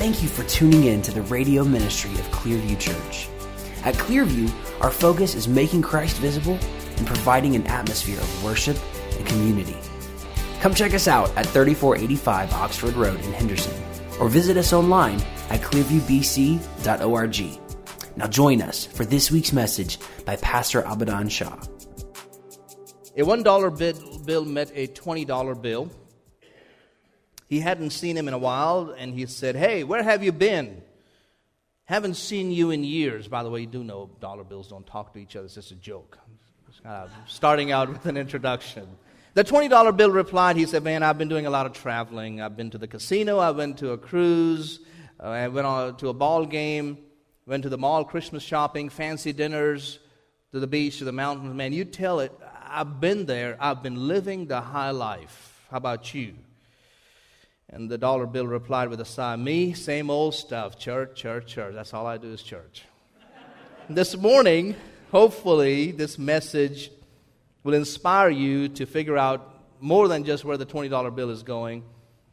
Thank you for tuning in to the radio ministry of Clearview Church. At Clearview, our focus is making Christ visible and providing an atmosphere of worship and community. Come check us out at 3485 Oxford Road in Henderson, or visit us online at clearviewbc.org. Now join us for this week's message by Pastor Abadan Shah. A $1 bill met a $20 bill. He hadn't seen him in a while, and he said, "Hey, where have you been? Haven't seen you in years." By the way, you do know dollar bills don't talk to each other. It's just a joke. Just kind of starting out with an introduction. The $20 bill replied, he said, "Man, I've been doing a lot of traveling. I've been to the casino. I went to a cruise. I went to a ball game. Went to the mall, Christmas shopping, fancy dinners, to the beach, to the mountains. Man, you tell it, I've been there. I've been living the high life. How about you?" And the dollar bill replied with a sigh, "Me, same old stuff. Church. That's all I do is church." This morning, hopefully, this message will inspire you to figure out more than just where the $20 bill is going.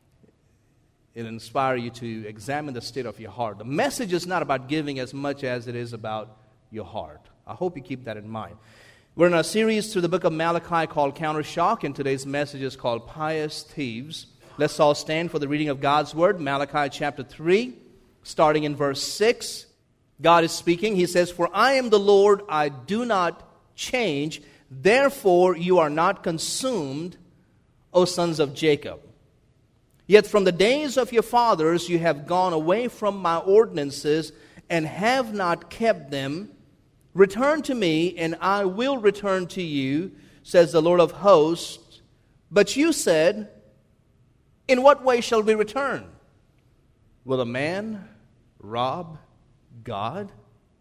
It'll inspire you to examine the state of your heart. The message is not about giving as much as it is about your heart. I hope you keep that in mind. We're in a series through the book of Malachi called Counter Shock, and today's message is called Pious Thieves. Let's all stand for the reading of God's Word, Malachi chapter 3, starting in verse 6. God is speaking. He says, "For I am the Lord, I do not change. Therefore you are not consumed, O sons of Jacob. Yet from the days of your fathers you have gone away from my ordinances and have not kept them. Return to me, and I will return to you, says the Lord of hosts. But you said, in what way shall we return? Will a man rob God?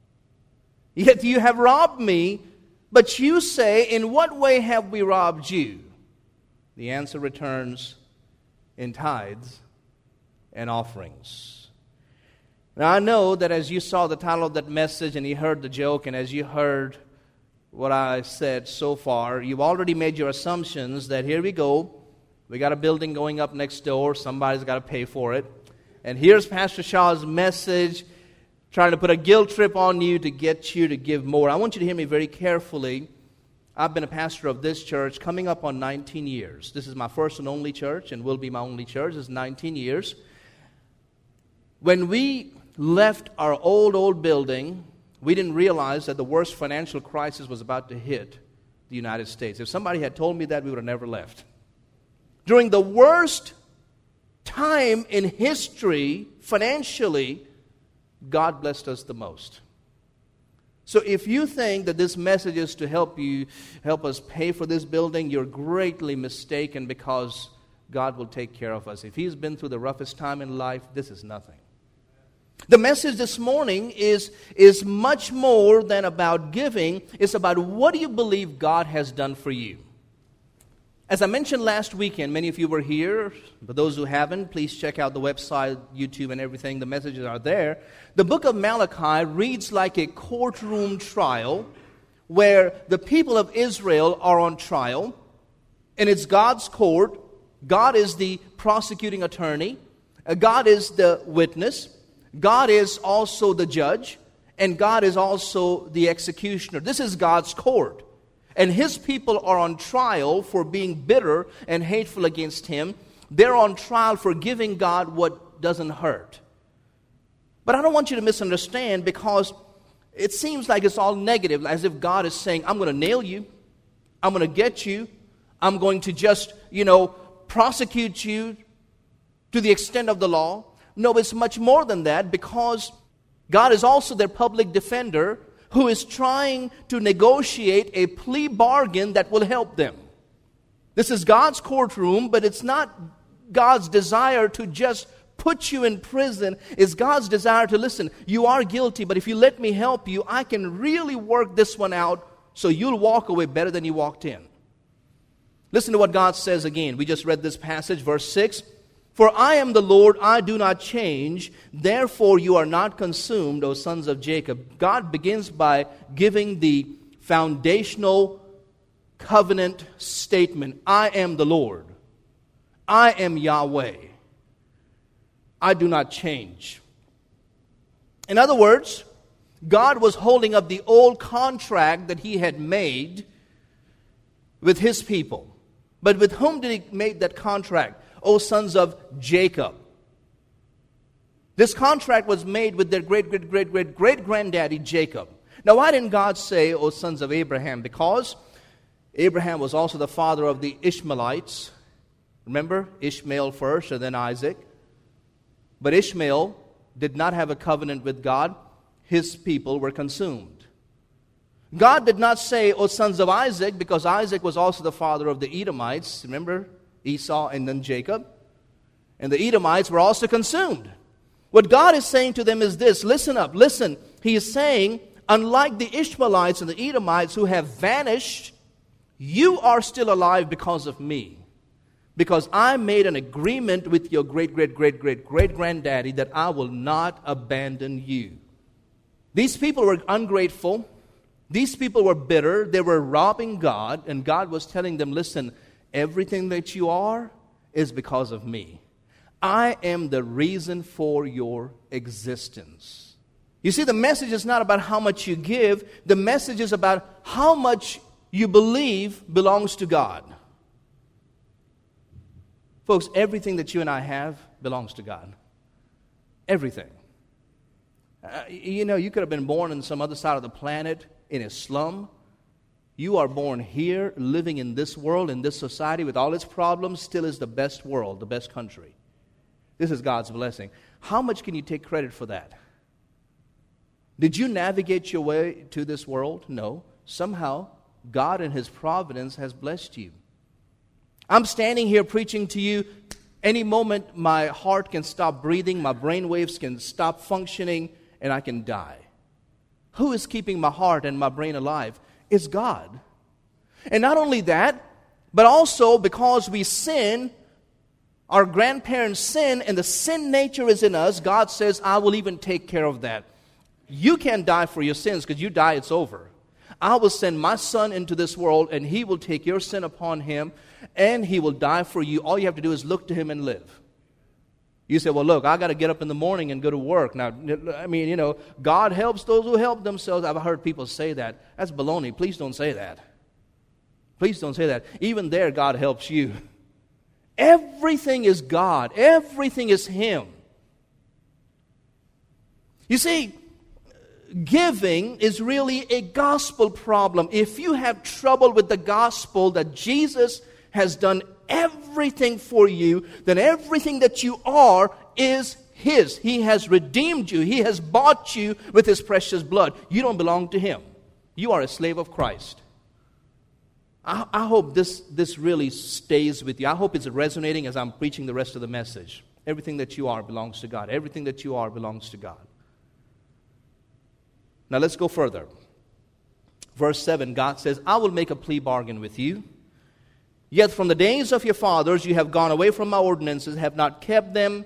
Yet you have robbed me, but you say, in what way have we robbed you? The answer returns, in tithes and offerings." Now I know that as you saw the title of that message and you heard the joke, and as you heard what I said so far, you've already made your assumptions that here we go. We got a building going up next door. Somebody's got to pay for it. And here's Pastor Shah's message trying to put a guilt trip on you to get you to give more. I want you to hear me very carefully. I've been a pastor of this church coming up on 19 years. This is my first and only church and will be my only church. It's 19 years. When we left our old building, we didn't realize that the worst financial crisis was about to hit the United States. If somebody had told me that, we would have never left. During the worst time in history, financially, God blessed us the most. So if you think that this message is to help us pay for this building, you're greatly mistaken, because God will take care of us. If He's been through the roughest time in life, this is nothing. The message this morning is much more than about giving. It's about what do you believe God has done for you. As I mentioned last weekend, many of you were here. But those who haven't, please check out the website, YouTube, and everything. The messages are there. The book of Malachi reads like a courtroom trial where the people of Israel are on trial. And it's God's court. God is the prosecuting attorney. God is the witness. God is also the judge. And God is also the executioner. This is God's court. And His people are on trial for being bitter and hateful against Him. They're on trial for giving God what doesn't hurt. But I don't want you to misunderstand, because it seems like it's all negative, as if God is saying, I'm going to nail you. I'm going to get you. I'm going to just, prosecute you to the extent of the law. No, it's much more than that, because God is also their public defender, who is trying to negotiate a plea bargain that will help them. This is God's courtroom, but it's not God's desire to just put you in prison. It's God's desire to, listen, you are guilty, but if you let me help you, I can really work this one out so you'll walk away better than you walked in. Listen to what God says again. We just read this passage, verse 6. "For I am the Lord, I do not change. Therefore you are not consumed, O sons of Jacob." God begins by giving the foundational covenant statement. I am the Lord. I am Yahweh. I do not change. In other words, God was holding up the old contract that He had made with His people. But with whom did He make that contract? O sons of Jacob. This contract was made with their great-great-great-great-great-granddaddy Jacob. Now, why didn't God say, O sons of Abraham? Because Abraham was also the father of the Ishmaelites. Remember, Ishmael first and then Isaac. But Ishmael did not have a covenant with God. His people were consumed. God did not say, O sons of Isaac, because Isaac was also the father of the Edomites. Remember, Esau and then Jacob. And the Edomites were also consumed. What God is saying to them is this, listen up, listen. He is saying, unlike the Ishmaelites and the Edomites who have vanished, you are still alive because of me. Because I made an agreement with your great-great-great-great-great-granddaddy that I will not abandon you. These people were ungrateful. These people were bitter. They were robbing God. And God was telling them, listen, everything that you are is because of me. I am the reason for your existence. You see, the message is not about how much you give. The message is about how much you believe belongs to God. Folks, everything that you and I have belongs to God. Everything. You could have been born in some other side of the planet, in a slum. You are born here, living in this world, in this society, with all its problems, still is the best world, the best country. This is God's blessing. How much can you take credit for that? Did you navigate your way to this world? No. Somehow, God in His providence has blessed you. I'm standing here preaching to you. Any moment, my heart can stop breathing, my brain waves can stop functioning, and I can die. Who is keeping my heart and my brain alive? It's God. And not only that, but also because we sin, our grandparents sin, and the sin nature is in us, God says, I will even take care of that. You can't die for your sins, because you die, it's over. I will send my Son into this world, and He will take your sin upon Him, and He will die for you. All you have to do is look to Him and live. You say, well, look, I got to get up in the morning and go to work. Now, God helps those who help themselves. I've heard people say that. That's baloney. Please don't say that. Please don't say that. Even there, God helps you. Everything is God. Everything is Him. You see, giving is really a gospel problem. If you have trouble with the gospel that Jesus has done everything for you, then everything that you are is His. He has redeemed you. He has bought you with His precious blood. You don't belong to Him. You are a slave of Christ. I hope this really stays with you. I hope it's resonating as I'm preaching the rest of the message. Everything that you are belongs to God. Everything that you are belongs to God. Now let's go further. Verse 7, God says, I will make a plea bargain with you. Yet from the days of your fathers you have gone away from my ordinances, have not kept them.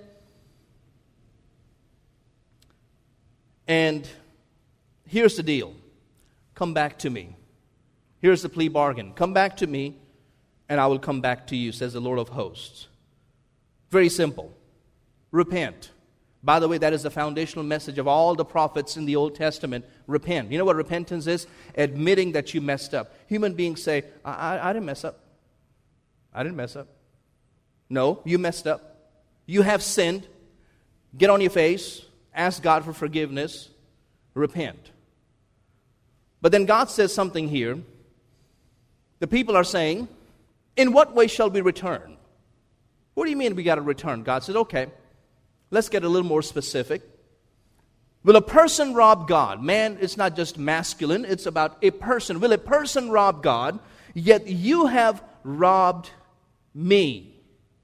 And here's the deal. Come back to me. Here's the plea bargain. Come back to me, and I will come back to you, says the Lord of hosts. Very simple. Repent. By the way, that is the foundational message of all the prophets in the Old Testament. Repent. You know what repentance is? Admitting that you messed up. Human beings say, I didn't mess up. I didn't mess up. No, you messed up. You have sinned. Get on your face. Ask God for forgiveness. Repent. But then God says something here. The people are saying, in what way shall we return? What do you mean we got to return? God said, okay, let's get a little more specific. Will a person rob God? Man, it's not just masculine, it's about a person. Will a person rob God? Yet you have robbed me.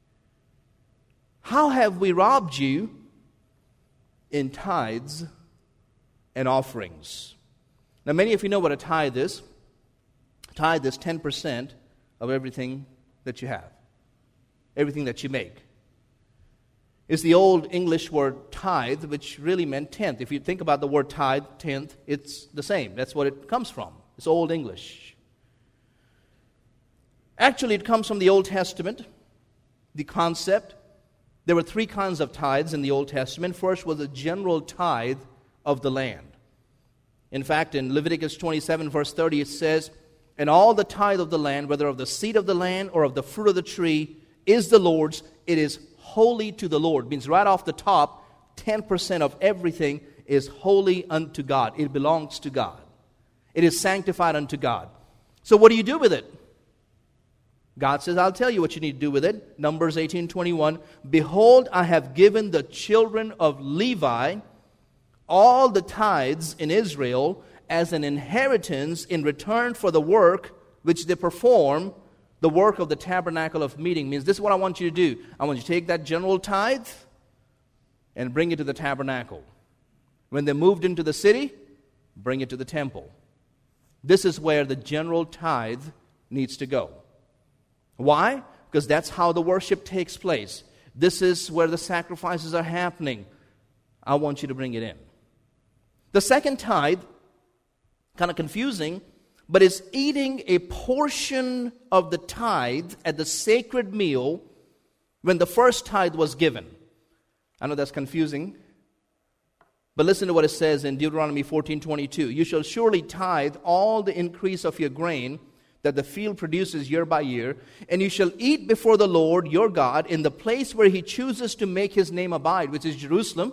How have we robbed you? In tithes and offerings. Now, many of you know what a tithe is. Tithe is 10% of everything that you have, everything that you make. It's the old English word tithe, which really meant tenth. If you think about the word tithe, tenth, it's the same. That's what it comes from. It's Old English. Actually, it comes from the Old Testament, the concept. There were three kinds of tithes in the Old Testament. First was the general tithe of the land. In fact, in Leviticus 27, verse 30, it says, "And all the tithe of the land, whether of the seed of the land or of the fruit of the tree, is the Lord's. It is holy to the Lord." Means right off the top, 10% of everything is holy unto God. It belongs to God. It is sanctified unto God. So what do you do with it? God says, I'll tell you what you need to do with it. Numbers 18:21. "Behold, I have given the children of Levi all the tithes in Israel as an inheritance in return for the work which they perform, the work of the tabernacle of meeting." Means this is what I want you to do. I want you to take that general tithe and bring it to the tabernacle. When they moved into the city, bring it to the temple. This is where the general tithe needs to go. Why? Because that's how the worship takes place. This is where the sacrifices are happening. I want you to bring it in. The second tithe, kind of confusing, but is eating a portion of the tithe at the sacred meal when the first tithe was given. I know that's confusing, but listen to what it says in Deuteronomy 14:22. "You shall surely tithe all the increase of your grain that the field produces year by year, and you shall eat before the Lord your God in the place where He chooses to make His name abide," which is Jerusalem.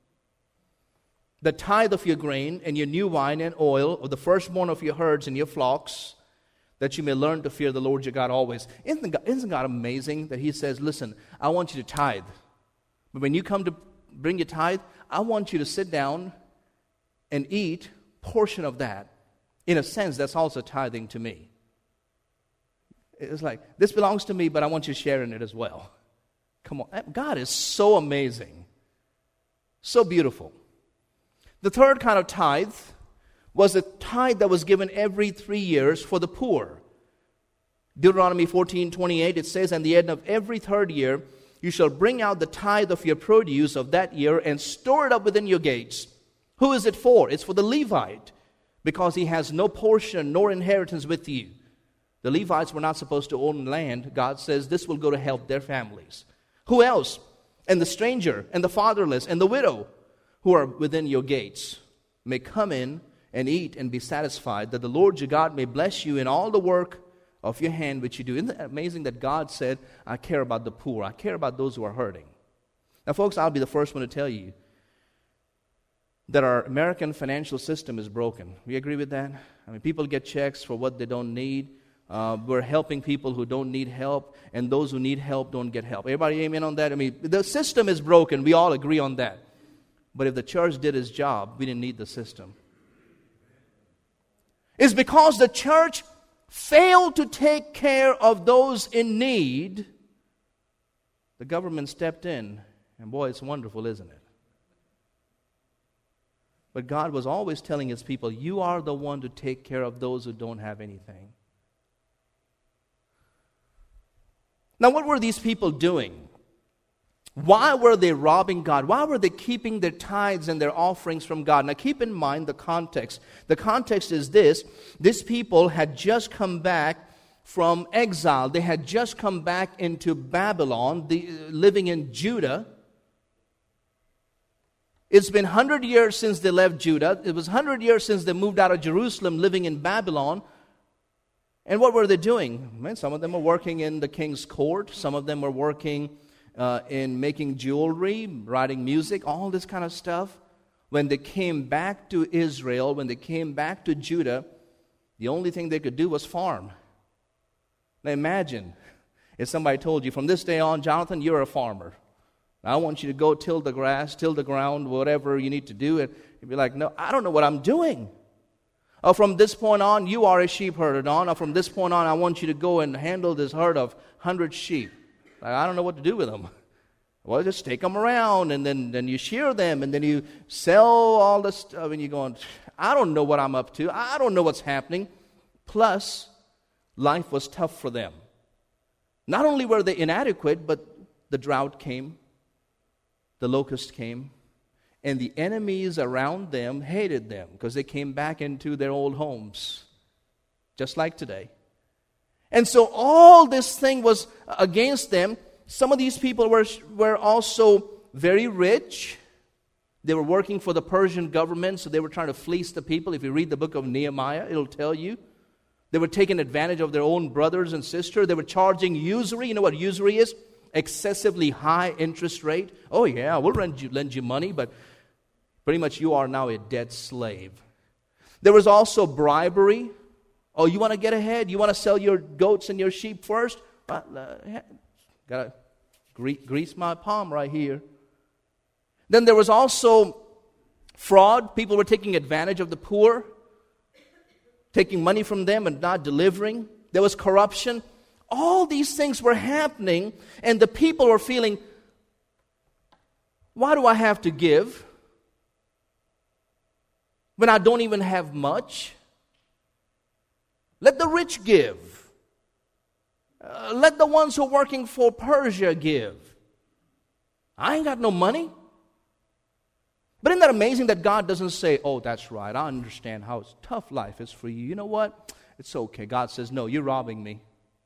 "The tithe of your grain and your new wine and oil, of the firstborn of your herds and your flocks, that you may learn to fear the Lord your God always." Isn't God amazing that He says, listen, I want you to tithe. But when you come to bring your tithe, I want you to sit down and eat a portion of that. In a sense, that's also tithing to me. It's like, this belongs to me, but I want you to share in it as well. Come on. God is so amazing. So beautiful. The third kind of tithe was a tithe that was given every 3 years for the poor. Deuteronomy 14:28, it says, "And the end of every third year, you shall bring out the tithe of your produce of that year and store it up within your gates." Who is it for? It's for the Levite, because he has no portion nor inheritance with you. The Levites were not supposed to own land. God says this will go to help their families. Who else? "And the stranger, and the fatherless, and the widow, who are within your gates, may come in and eat and be satisfied, that the Lord your God may bless you in all the work of your hand which you do." Isn't that amazing that God said, I care about the poor. I care about those who are hurting. Now, folks, I'll be the first one to tell you that our American financial system is broken. We agree with that? I mean, people get checks for what they don't need. We're helping people who don't need help, and those who need help don't get help. Everybody amen on that? I mean, the system is broken. We all agree on that. But if the church did its job, we didn't need the system. It's because the church failed to take care of those in need, the government stepped in, and boy, it's wonderful, isn't it? But God was always telling His people, you are the one to take care of those who don't have anything. Now, what were these people doing? Why were they robbing God? Why were they keeping their tithes and their offerings from God? Now, keep in mind the context. The context is this. These people had just come back from exile. They had just come back into Babylon, living in Judah. It's been 100 years since they left Judah. It was 100 years since they moved out of Jerusalem, living in Babylon. And what were they doing? Man, some of them were working in the king's court. Some of them were working in making jewelry, writing music, all this kind of stuff. When they came back to Israel, when they came back to Judah, the only thing they could do was farm. Now imagine if somebody told you, from this day on, Jonathan, you're a farmer. I want you to go till the grass, till the ground, whatever you need to do. And you'd be like, no, I don't know what I'm doing. Or from this point on, you are a sheep herder, Don. Or from this point on, I want you to go and handle this herd of 100 sheep. Like, I don't know what to do with them. Well, just take them around, and then you shear them, and then you sell all this stuff, and you're going, I don't know what I'm up to. I don't know what's happening. Plus, life was tough for them. Not only were they inadequate, but the drought came, the locust came, and the enemies around them hated them because they came back into their old homes, just like today. And so all this thing was against them, some of these people were also very rich. They were working for the Persian government, so they were trying to fleece the people. If you read the book of Nehemiah, it'll tell you. They were taking advantage of their own brothers and sisters. They were charging usury. You know what usury is? Excessively high interest rate. Oh yeah, we'll lend you money, but pretty much you are now a debt slave. There was also bribery. Oh, you want to get ahead? You want to sell your goats and your sheep first? Got to grease my palm right here. Then there was also fraud. People were taking advantage of the poor, taking money from them and not delivering. There was corruption. All these things were happening, and the people were feeling, why do I have to give when I don't even have much? Let the rich give. Let the ones who are working for Persia give. I ain't got no money. But isn't that amazing that God doesn't say, oh, that's right, I understand how tough life is for you. You know what? It's okay. God says, no, you're robbing me.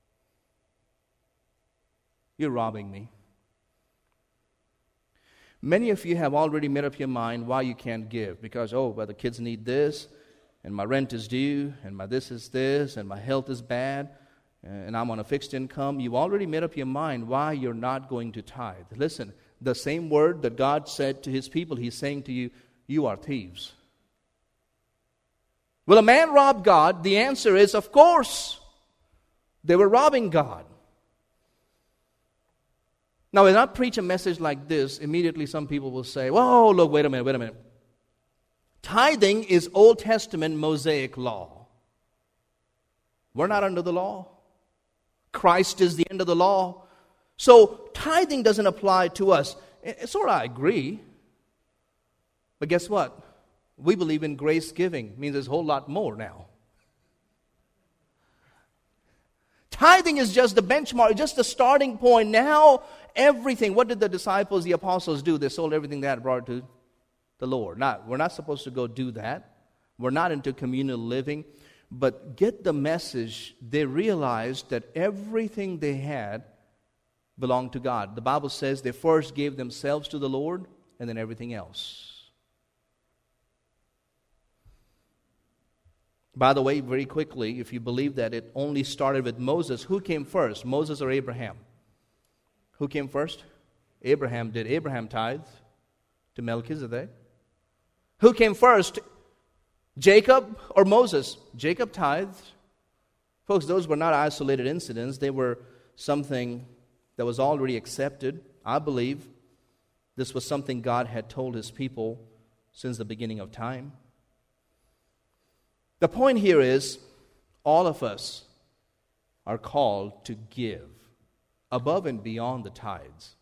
You're robbing me. Many of you have already made up your mind why you can't give. Because, well, the kids need this, and my rent is due, and my this is this, and my health is bad, and I'm on a fixed income. You've already made up your mind why you're not going to tithe. Listen, the same word that God said to His people, He's saying to you, you are thieves. Will a man rob God? The answer is, of course. They were robbing God. Now, when I preach a message like this, immediately some people will say, whoa, look, wait a minute. Tithing is Old Testament Mosaic law. We're not under the law. Christ is the end of the law. So tithing doesn't apply to us. Sort of, I agree. But guess what? We believe in grace giving. It means there's a whole lot more now. Tithing is just the benchmark, just the starting point. Now, everything. What did the disciples, the apostles do? They sold everything they had and brought it to the Lord. We're not supposed to go do that. We're not into communal living. But get the message. They realized that everything they had belonged to God. The Bible says they first gave themselves to the Lord and then everything else. By the way, very quickly, if you believe that it only started with Moses, who came first, Moses or Abraham? Who came first? Abraham did. Abraham tithed to Melchizedek. Who came first, Jacob or Moses? Jacob tithed. Folks, those were not isolated incidents. They were something that was already accepted. I believe this was something God had told His people since the beginning of time. The point here is, all of us are called to give above and beyond the tithes.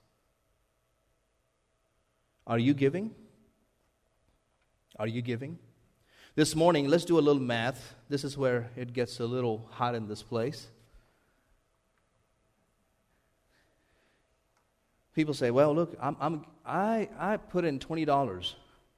Are you giving? Are you giving? This morning, let's do a little math. This is where it gets a little hot in this place. People say, well, look, I put in $20.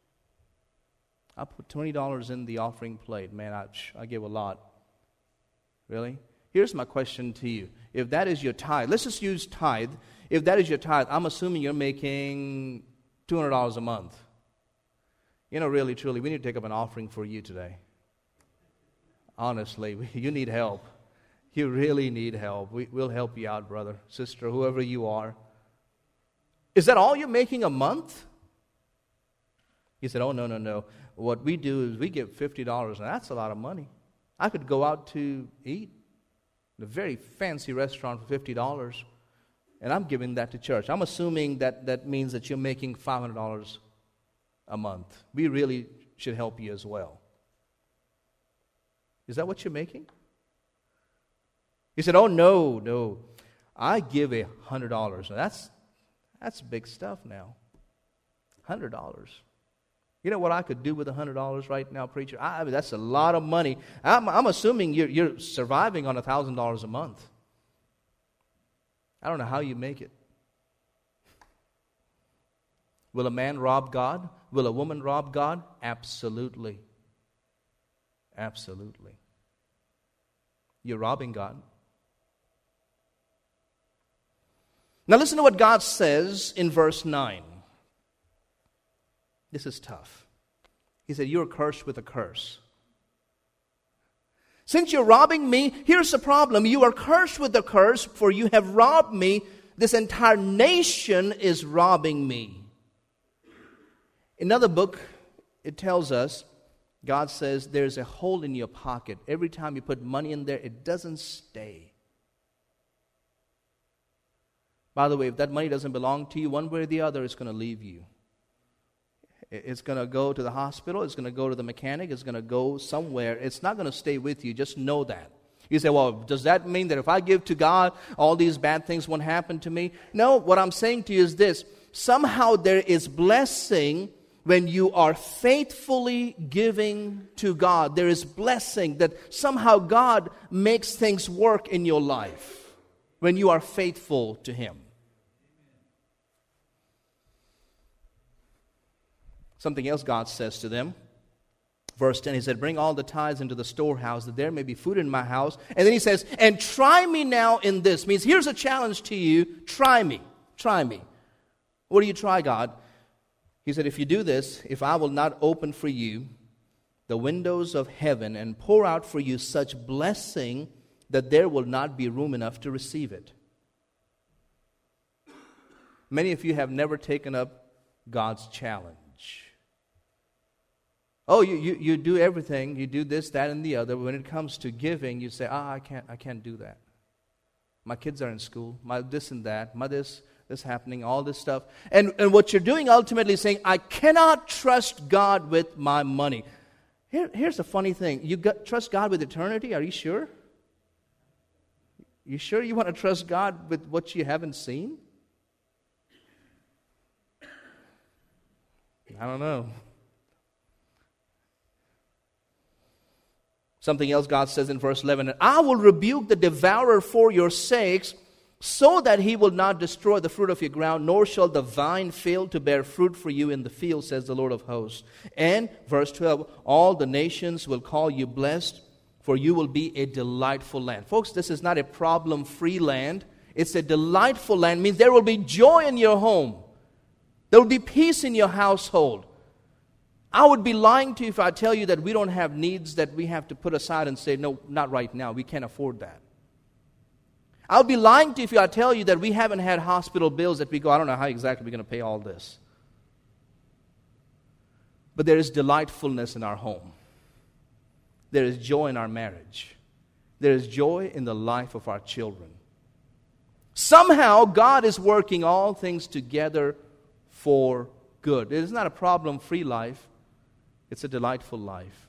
I put $20 in the offering plate. Man, I give a lot. Really? Here's my question to you. If that is your tithe, let's just use tithe. If that is your tithe, I'm assuming you're making $200 a month. You know, really, truly, we need to take up an offering for you today. Honestly, you need help. You really need help. We'll help you out, brother, sister, whoever you are. Is that all you're making a month? He said, oh, no. What we do is we give $50, and that's a lot of money. I could go out to eat in a very fancy restaurant for $50, and I'm giving that to church. I'm assuming that means that you're making $500 a month. We really should help you as well. Is that what you're making? He said, oh, no. I give $100. Now that's big stuff now. $100. You know what I could do with $100 right now, preacher? I mean, that's a lot of money. I'm assuming you're surviving on $1,000 a month. I don't know how you make it. Will a man rob God? Will a woman rob God? Absolutely. Absolutely. You're robbing God. Now listen to what God says in verse 9. This is tough. He said, you're cursed with a curse. Since you're robbing me, here's the problem. You are cursed with a curse, for you have robbed me. This entire nation is robbing me. In another book, it tells us, God says, there's a hole in your pocket. Every time you put money in there, it doesn't stay. By the way, if that money doesn't belong to you, one way or the other, it's going to leave you. It's going to go to the hospital. It's going to go to the mechanic. It's going to go somewhere. It's not going to stay with you. Just know that. You say, well, does that mean that if I give to God, all these bad things won't happen to me? No, what I'm saying to you is this. Somehow there is blessing when you are faithfully giving to God. There is blessing that somehow God makes things work in your life when you are faithful to Him. Something else God says to them. Verse 10, He said, bring all the tithes into the storehouse, that there may be food in my house. And then He says, and try me now in this. Means here's a challenge to you. Try me. Try me. What do you try, God? He said, if you do this, if I will not open for you the windows of heaven and pour out for you such blessing that there will not be room enough to receive it. Many of you have never taken up God's challenge. Oh, you do everything. You do this, that, and the other. When it comes to giving, you say, I can't do that. My kids are in school. My this and that. My this happening, all this stuff. And what you're doing ultimately is saying, I cannot trust God with my money. Here's the funny thing. You trust God with eternity? Are you sure? You sure you want to trust God with what you haven't seen? I don't know. Something else God says in verse 11, and I will rebuke the devourer for your sakes, so that he will not destroy the fruit of your ground, nor shall the vine fail to bear fruit for you in the field, says the Lord of hosts. And, verse 12, all the nations will call you blessed, for you will be a delightful land. Folks, this is not a problem-free land. It's a delightful land. It means there will be joy in your home. There will be peace in your household. I would be lying to you if I tell you that we don't have needs that we have to put aside and say, no, not right now. We can't afford that. I would be lying to you if I tell you that we haven't had hospital bills that we go, I don't know how exactly we're going to pay all this. But there is delightfulness in our home. There is joy in our marriage. There is joy in the life of our children. Somehow God is working all things together for good. It is not a problem-free life. It's a delightful life.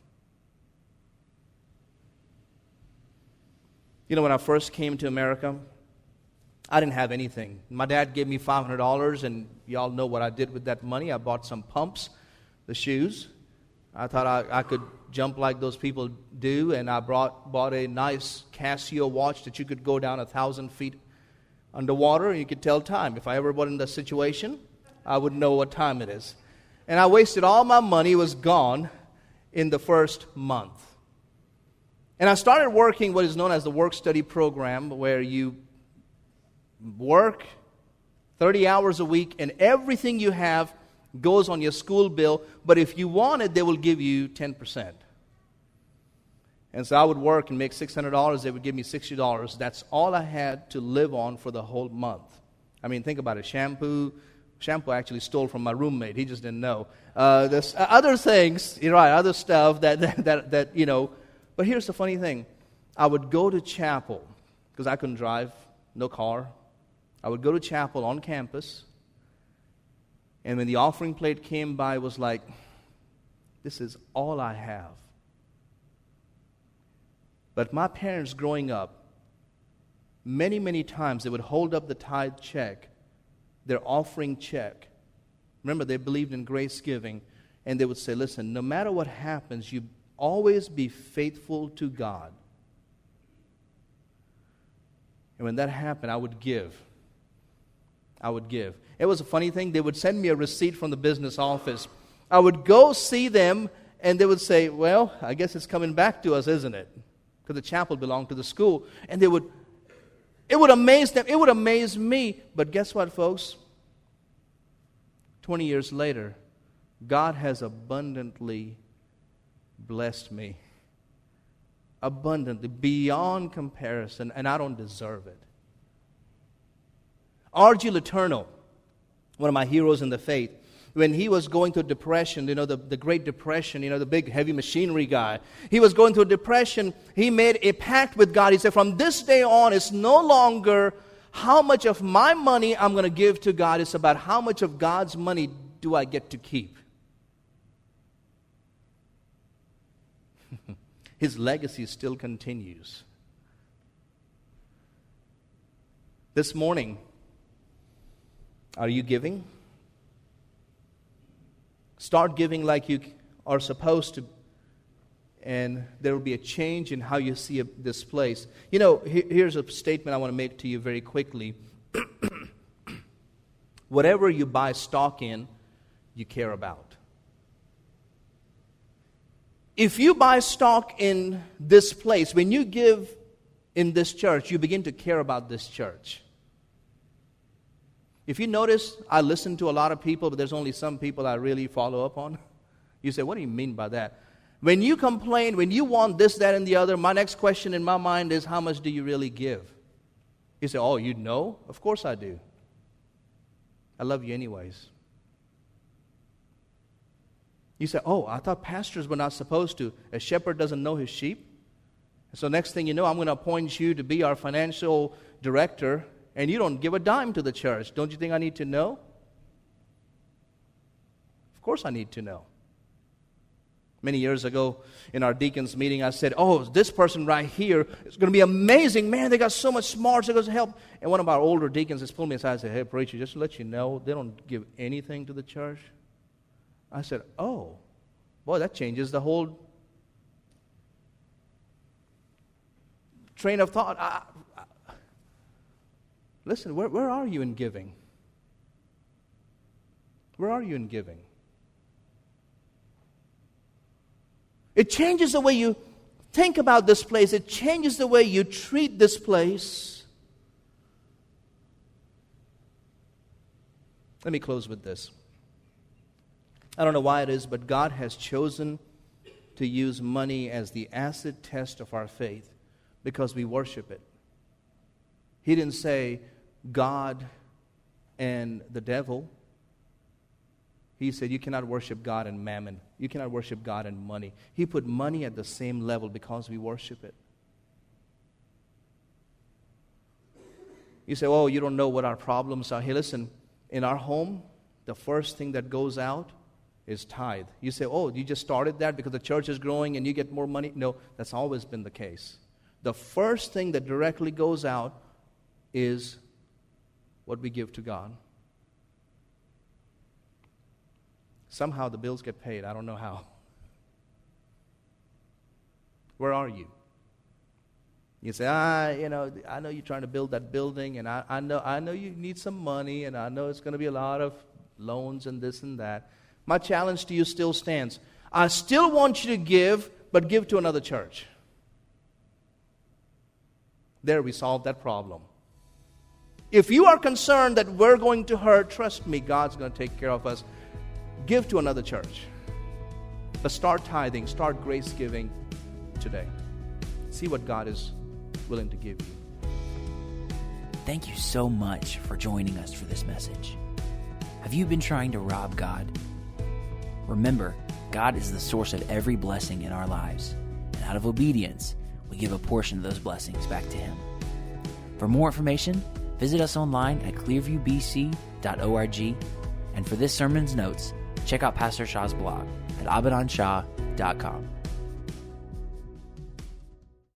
You know, when I first came to America, I didn't have anything. My dad gave me $500, and y'all know what I did with that money. I bought some pumps, the shoes. I thought I could jump like those people do, and I bought a nice Casio watch that you could go down 1,000 feet underwater, and you could tell time. If I ever was in that situation, I would know what time it is. And I wasted all my money. It was gone in the first month. And I started working what is known as the work-study program, where you work 30 hours a week, and everything you have goes on your school bill. But if you want it, they will give you 10%. And so I would work and make $600. They would give me $60. That's all I had to live on for the whole month. I mean, think about it. Shampoo I actually stole from my roommate. He just didn't know. There's other things, right, other stuff that you know. But here's the funny thing. I would go to chapel, because I couldn't drive, no car. I would go to chapel on campus. And when the offering plate came by, it was like, this is all I have. But my parents growing up, many, many times they would hold up the tithe check, their offering check. Remember, they believed in grace giving. And they would say, listen, no matter what happens, you always be faithful to God. And when that happened, I would give. It was a funny thing. They would send me a receipt from the business office. I would go see them, and they would say, well, I guess it's coming back to us, isn't it? Because the chapel belonged to the school. And they would It would amaze them. It would amaze me. But guess what, folks? 20 years later, God has abundantly blessed me. Abundantly, beyond comparison, and I don't deserve it. R.G. Letourneau, one of my heroes in the faith, when he was going through depression, the Great Depression, the big heavy machinery guy, he was going through depression, he made a pact with God. He said, from this day on, it's no longer how much of my money I'm going to give to God. It's about how much of God's money do I get to keep. His legacy still continues. This morning, are you giving? Start giving like you are supposed to, and there will be a change in how you see this place. Here's a statement I want to make to you very quickly. Whatever you buy stock in, you care about. If you buy stock in this place, when you give in this church, you begin to care about this church. If you notice, I listen to a lot of people, but there's only some people I really follow up on. You say, what do you mean by that? When you complain, when you want this, that, and the other, my next question in my mind is, how much do you really give? You say, oh, you know? Of course I do. I love you anyways. You say, oh, I thought pastors were not supposed to. A shepherd doesn't know his sheep. So next thing you know, I'm going to appoint you to be our financial director, and you don't give a dime to the church. Don't you think I need to know? Of course I need to know. Many years ago in our deacons meeting, I said, oh, this person right here is going to be amazing. Man, they got so much smarts. They're going to help. And one of our older deacons has pulled me aside and said, hey, preacher, just to let you know, they don't give anything to the church. I said, oh, boy, that changes the whole train of thought. Listen, where are you in giving? Where are you in giving? It changes the way you think about this place. It changes the way you treat this place. Let me close with this. I don't know why it is, but God has chosen to use money as the acid test of our faith because we worship it. He didn't say God and the devil. He said you cannot worship God and mammon. You cannot worship God and money. He put money at the same level because we worship it. You say, oh, you don't know what our problems are. Hey, listen, in our home, the first thing that goes out is tithe. You say, oh, you just started that because the church is growing and you get more money? No, that's always been the case. The first thing that directly goes out is what we give to God. Somehow the bills get paid. I don't know how. Where are you? You say, I know you're trying to build that building, and I know you need some money, and I know it's going to be a lot of loans and this and that. My challenge to you still stands. I still want you to give, but give to another church. There we solved that problem. If you are concerned that we're going to hurt, trust me, God's going to take care of us. Give to another church. But start tithing, start grace giving today. See what God is willing to give you. Thank you so much for joining us for this message. Have you been trying to rob God? Remember, God is the source of every blessing in our lives. And out of obedience, we give a portion of those blessings back to Him. For more information, visit us online at clearviewbc.org. And for this sermon's notes, check out Pastor Shah's blog at abidanshaw.com.